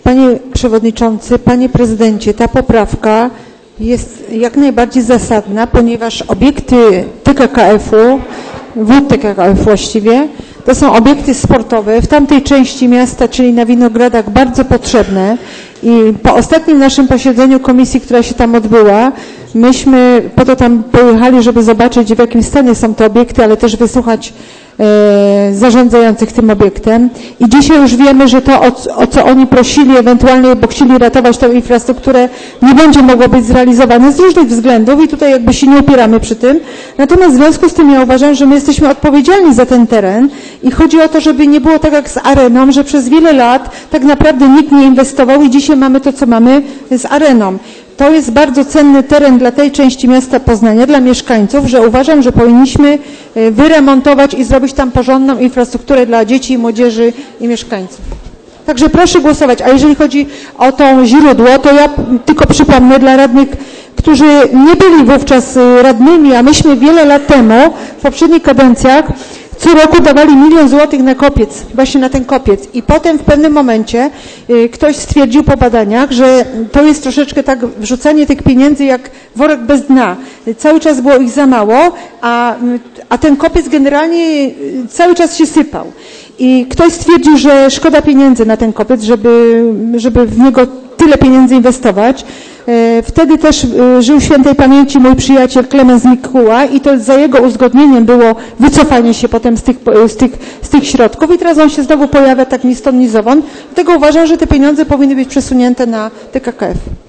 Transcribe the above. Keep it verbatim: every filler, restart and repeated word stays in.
Panie Przewodniczący, Panie Prezydencie, ta poprawka jest jak najbardziej zasadna, ponieważ obiekty T K K F-u, wód T K K F właściwie, to są obiekty sportowe w tamtej części miasta, czyli na Winogradach, bardzo potrzebne. I po ostatnim naszym posiedzeniu komisji, która się tam odbyła, myśmy po to tam pojechali, żeby zobaczyć, w jakim stanie są te obiekty, ale też wysłuchać e, zarządzających tym obiektem. I dzisiaj już wiemy, że to, o, o co oni prosili, ewentualnie, bo chcieli ratować tę infrastrukturę, nie będzie mogło być zrealizowane z różnych względów i tutaj jakby się nie opieramy przy tym. Natomiast w związku z tym ja uważam, że my jesteśmy odpowiedzialni za ten teren i chodzi o to, żeby nie było tak jak z areną, że przez wiele lat tak naprawdę nikt nie inwestował i dzisiaj mamy to, co mamy z areną. To jest bardzo cenny teren dla tej części miasta Poznania, dla mieszkańców, że uważam, że powinniśmy wyremontować i zrobić tam porządną infrastrukturę dla dzieci, i młodzieży i mieszkańców. Także proszę głosować. A jeżeli chodzi o to źródło, to ja tylko przypomnę dla radnych, którzy nie byli wówczas radnymi, a myśmy wiele lat temu, w poprzednich kadencjach, co roku dawali milion złotych na kopiec, właśnie na ten kopiec. I potem w pewnym momencie y, ktoś stwierdził po badaniach, że to jest troszeczkę tak wrzucanie tych pieniędzy jak worek bez dna. Y, cały czas było ich za mało, a, a ten kopiec generalnie y, cały czas się sypał. I ktoś stwierdził, że szkoda pieniędzy na ten kopiec, żeby, żeby w niego tyle pieniędzy inwestować. Wtedy też żył świętej pamięci mój przyjaciel Klemens Mikuła i to za jego uzgodnieniem było wycofanie się potem z tych, z tych, z tych środków i teraz on się znowu pojawia tak ni stąd, ni zowąd. Dlatego uważam, że te pieniądze powinny być przesunięte na T K K F.